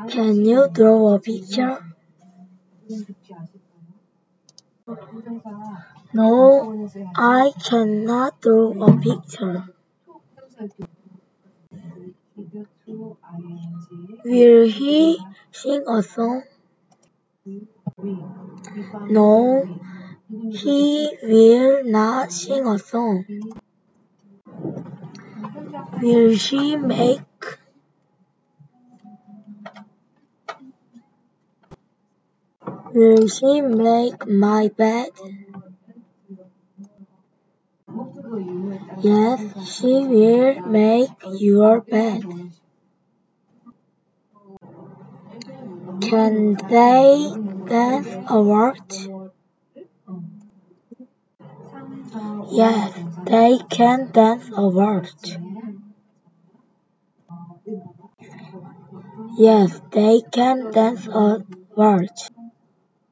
Can you draw a picture? No, I cannot draw a picture. Will he sing a song? No, he will not sing a song. Will she make my bed? Yes, she will make your bed. Can they dance a waltz? Yes, they can dance a waltz. Yes, they can dance a waltz.